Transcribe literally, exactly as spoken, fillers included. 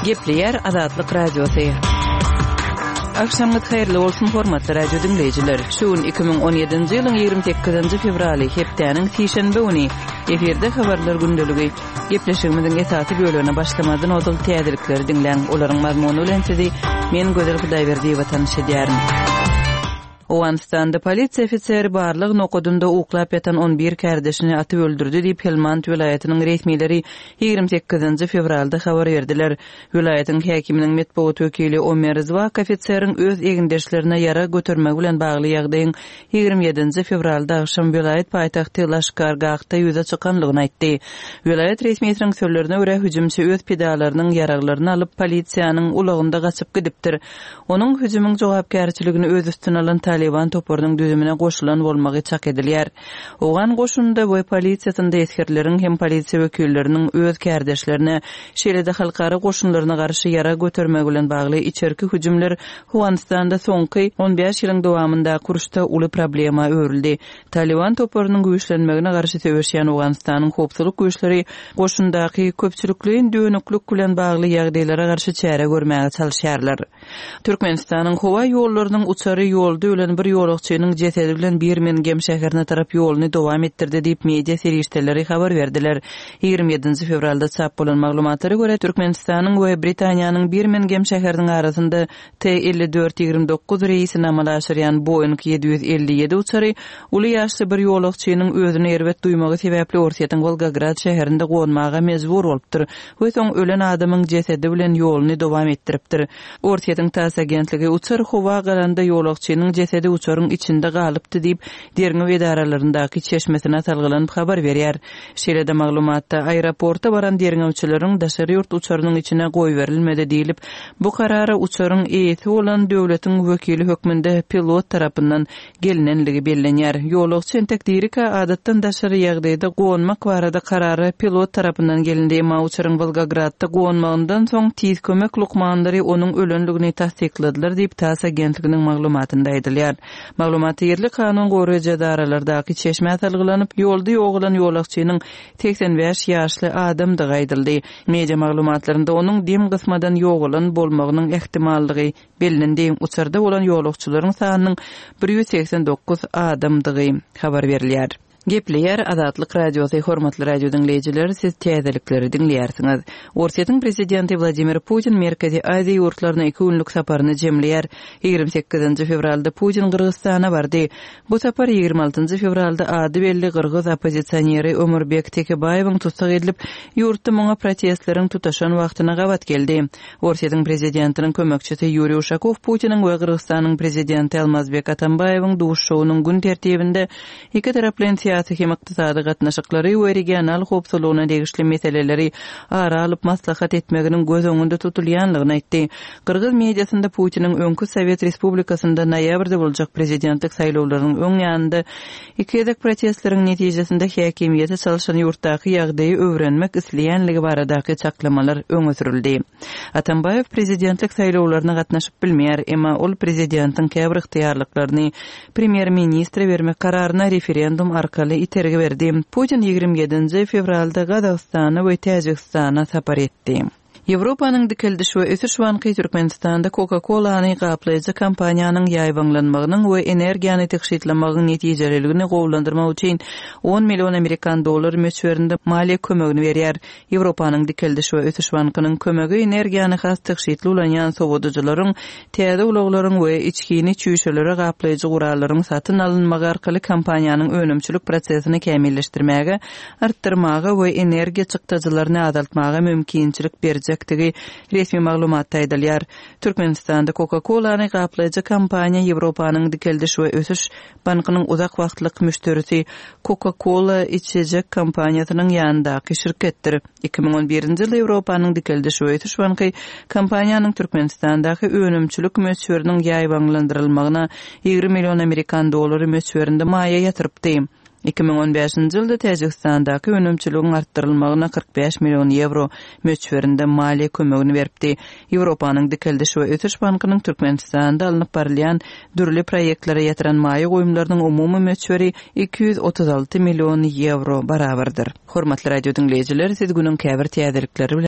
Gepleyer Azatlyk Radiosu. Akşamlyk hayrly bolsun hormatly radio dinleyijiler. Şuun iki bin on ýedinji ýylyň ýygrimi sekizinji fevraly hepdeniň sişenbe güni eferde habarlar gündeligi gepleşigimiziň esasy bölügine başlamadan odul täzelikleri dinleň. Olaryň mazmuny bilen sizi men Gözel Hudaýberdiýewa tanış edýärim. Owanstanda polisiýa ofiseri barlyg nokudunda uklap ýatan on bir kardeşini atyp öldürdi diýip Helmand vilayatynyň resmileri ýygrimi sekizinji fevralda habar berdiler. Vilayatyň häkiminiň medeniýet wekili Omer Zwak ofiseriň öz egindeşlerine yara götürmek bilen bagly ýagdaýyň ýygrimi ýedinji fevralda akşam vilayat paýtagty Laşkargahda ýüze çykanlygyny aýtdy. Vilayat resmiýetiniň sözlerine görä hüjümçi öz pedalarynyň yaraglaryny alyp polisiýanyň ulagynda gaçyp gidipdir. Onuň hüjümüň jogapkärçiligini öz üstüne alan Taliban toparynyň düzümine goşulan bolmagy çak edilýär. Ogan goşunda we polisiýasynda ýetgirleriň hem polisiýa wekilleriniň öz kardeşlerine şeýle-de halkara goşunlaryna garşy yara götürmek bilen bagly içerki hüjümler Owganistanda soňky on beş ýylyň dowamında kuruşda uly problema öwrüldi. Taliban toparynyň güýçlenmegine garşy töweşýän Owganistanyň howpsuzlyk güýçleri goşundaky köpçülikliň dönüklük bilen bagly ýagdaýlara garşy çäre görmäge çalyşýarlar. Türkmenistanyň howa ýollarynyň uçary ýolda ölen bir ýolagçynyň jesedi bilen Birmingham şäherine tarap ýoluny dowam etdirdi diýip media serişdeleri habar berdiler. ýygrimi ýedinji fevralda çap bolan maglumatlara görä Türkmenistanyň we Britaniýanyň Birmingham şäheriniň arasynda T elli dört ýygrimi dokuz reýsini amalaşdyrýan Boeing yedi yüz elli ýedi uçary uly ýaşly bir ýolagçynyň özüne erwet duýmagy sebäpli Orsiýatyň Volgograd şäherinde gonmaga mejbur bolupdyr. We soň ölen adamyň jesedi bilen ýoluny dowam etdiripdir. Orsiýatyň tass agentligi uçar howa galanda ýolagçynyň jesedi uçaryň içinde galypdy diýip derňi edaralaryndaky çeşmesine salgylanyp habar berýär. Şeýle-de maglumatda aeroporta baran derňewçileriň daşary ýurt uçarynyň içine goý berilmedi diýilip, bu karara uçaryň eýeti bolan döwletiň wekili hökmünde pilot tarapyndan gelinenligi bellenýär. Ýolagçy tekdirika adatdan daşary ýagdaýda gonmak barada karary pilot tarapyndan gelindi, ma uçaryň Volgogradda gonmagyndan soň tiz kömek lukmandary onuň ölenligini tasdikladylar diýip tass agentliginiň maglumatynda aýdylýar. Maglumatda yerli kanun goraýjy edaralardaky çeşme salgylanyp, ýolda ýogulan ýolagçynyň seksen beş ýaşly adamdygy aýdyldy. Media maglumatlarynda onuň dem gysmadan ýogulan bolmagynyň ähtimallygy bellendi. Uçarda bolan ýolagçylaryň sanynyň bir yüz seksen dokuz adamdygy habar berilýär. Gepleyer Azatlyk Radiosu hormatly radio dinleyijiler, siz täzelikleri dinleýärsiňiz. Orsiýatyň prezidenti Vladimir Putin Merkezi Aziýa ýurtlaryna iki günlük saparyny jemleýär. ýygrimi sekizinji fevralda Putin Kyrgyzstana bardy. Bu sapar ýygrimi altynjy fevralda ady belli Kyrgyz oppozisioneri Ömerbek Tekebaýewiň tutsak edilip, ýurtda muňa protestleriň tutaşan wagtyna gawat geldi. Orsiýatyň prezidentiniň kömekçisi Yuriy Uşakow Putiniň we Kyrgyzstanyň prezidenti Almazbek Atambaýewiň duşşowynyň gün tertibinde iki tarap bilen siyasi hem iqtisadi gatnaşyklary we regional howpsuzlygyna degişli meseleleri ara alyp maslahat etmeginiň göz öňünde tutulýanlygyny aýtdy. Kyrgyz mediasynda Putiniň öňkü Sowet Respublikasynda noýabrda boljak prezidentlik saýlawlarynyň öň ýanynda iki ýedek protestleriň netijesinde häkimiýete çalyşan ýurtdaky ýagdaýy öwrenmek isleýänligi baradaky çaklamalar öňe sürildi. Atambaýew prezidentlik saýlawlaryna gatnaşyp bilmeýär, emma ol prezidentiň käbir yktyýarlyklaryny premier ministre bermek kararyna referendum arkaly iterge berdi. Putin ýygrimi ýedinji fevralda Gazagstana we Täjikistana sapar etdi. Ýewropanyň dikildiş we ösüş banky Türkmenistanda Coca-Cola'ny gaplaýjy kampaniýanyň ýaýbanlanmagynyň we energiýany tekşitlemeginiň netijelerligini gowlandyrmak üçin on million amerikan dollary möçberinde maliýe kömegini berýär. Ýewropanyň dikildiş we ösüş bankynyň kömegi energiýany has tekşitli ulanýan sowadyjylaryň, täze ulaglaryň we içkini çüýşelere gaplaýjy gurallaryň satyn alynmagy arkaly kampaniýanyň önümçilik prosesini kämilleşdirmäge, artdyrmaga we energiýa çykdyjylaryny azaltmaga mümkinçilik berjek tigi resmi maglumatda aýdylýar. Türkmenistanda Coca-Cola'ny gaplaýjy kampaniýa Ýewropanyň dikildiş we ösüş bankynyň uzak wagtlyk müşterisi Coca-Cola içecek kampaniýasynyň ýanyndaky şirketdir. iki bin on birinji ýylda Ýewropanyň dikildiş we ösüş banky kampaniýanyň Türkmenistandaky önümçilik möçberiniň ýaýbanlandyrylmagyna ýygrimi million amerikan dollary möçberinde maýa ýatyrypdy. iki bin on beşinji ýylda Täjikstandaky önümçiligiň artdyrylmagyna kırk beş million euro möçberinde maliýe kömegini beripdi. Ýewropanyň dikildiş we ösüş bankynyň Türkmenistanda alınıp barylýan dürli proýektlere ýatyran maýa goýumlarynyň umumy möçberi iki yüz otuz alty million euro barabardyr. Hormatly radio dinleyijiler, siz günüň käbir täzelikleri